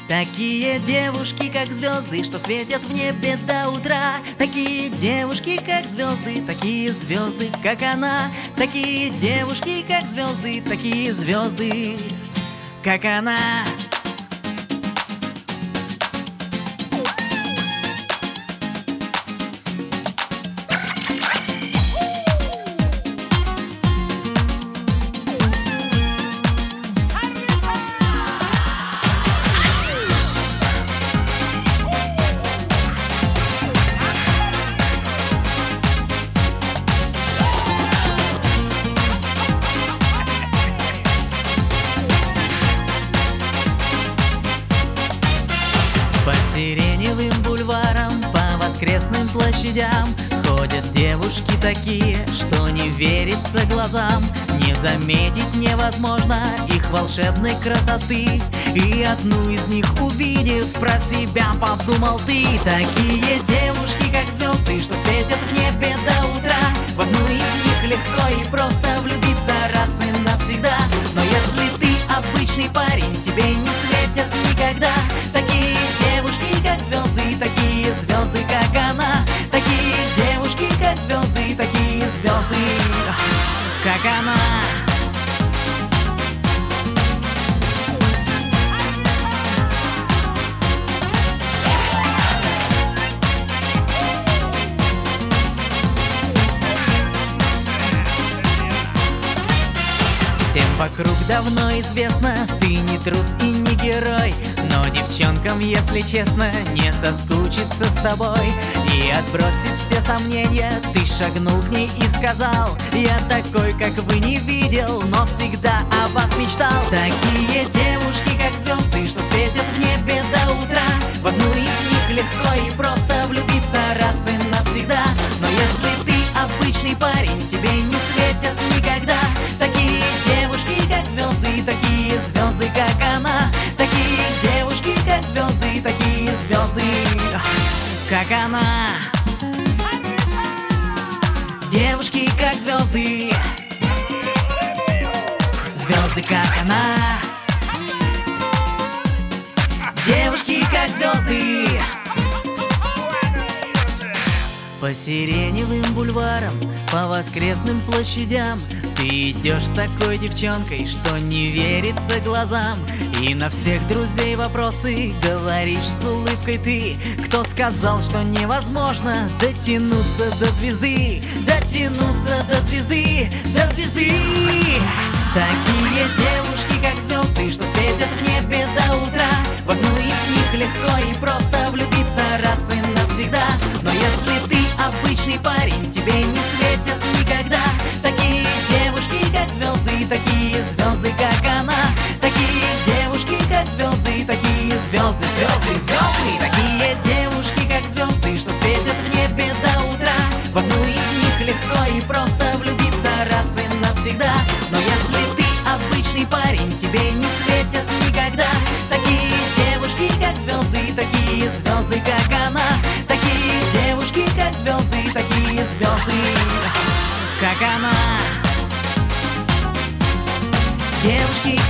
Такие девушки, как звезды, что светят в небе до утра. Такие девушки, как звезды, такие звезды, как она. Такие девушки, как звезды, такие звезды, как она. По сиреневым бульварам, по воскресным площадям ходят девушки такие, что не верится глазам. Не заметить невозможно их волшебной красоты. И одну из них увидев, про себя подумал ты. Такие девушки, как звезды, что светят в небе до утра. В одну из них легко и просто влюбиться раз и навсегда. Но если ты обычный парень, тебе не светят никогда такие девушки, как звезды, такие звезды, как она. Такие девушки, как звезды, такие звезды, как она. Всем вокруг давно известно, ты не трус и не герой. Но девчонкам, если честно, не соскучиться с тобой. И отбросив все сомнения, ты шагнул к ней и сказал: я такой, как вы, не видел, но всегда о вас мечтал. Такие девушки, как звезды, что светят в небе до утра. В одну из них легко и просто влюбиться раз и навсегда. Но если ты обычный парень, тебе не светят никогда такие девушки, как звезды, такие звезды, как она. Такие девушки, как звезды, такие звезды, как она. Девушки, как звезды, звезды, как она. Девушки, как звезды. По сиреневым бульварам, по воскресным площадям ты идешь с такой девчонкой, что не верится глазам. И на всех друзей вопросы говоришь с улыбкой ты. Кто сказал, что невозможно дотянуться до звезды? Дотянуться до звезды, до звезды. Такие девушки, как звезды, что светят в небе до утра. В одну из них легко и просто влюбиться раз и навсегда. Но если ты обычный парень, тебе не светят никогда такие девушки, как звезды, такие звезды, как она. Такие девушки, как звезды, такие звезды, звезды, звезды. Такие девушки, как звезды, что светят в небе до утра. В одну из них легко и просто влюбиться раз и навсегда. Но если ты обычный парень, тебе не светят никогда такие девушки, как звезды, такие звезды, как она. Такие девушки, как звезды, такие звезды, как она. Девушки,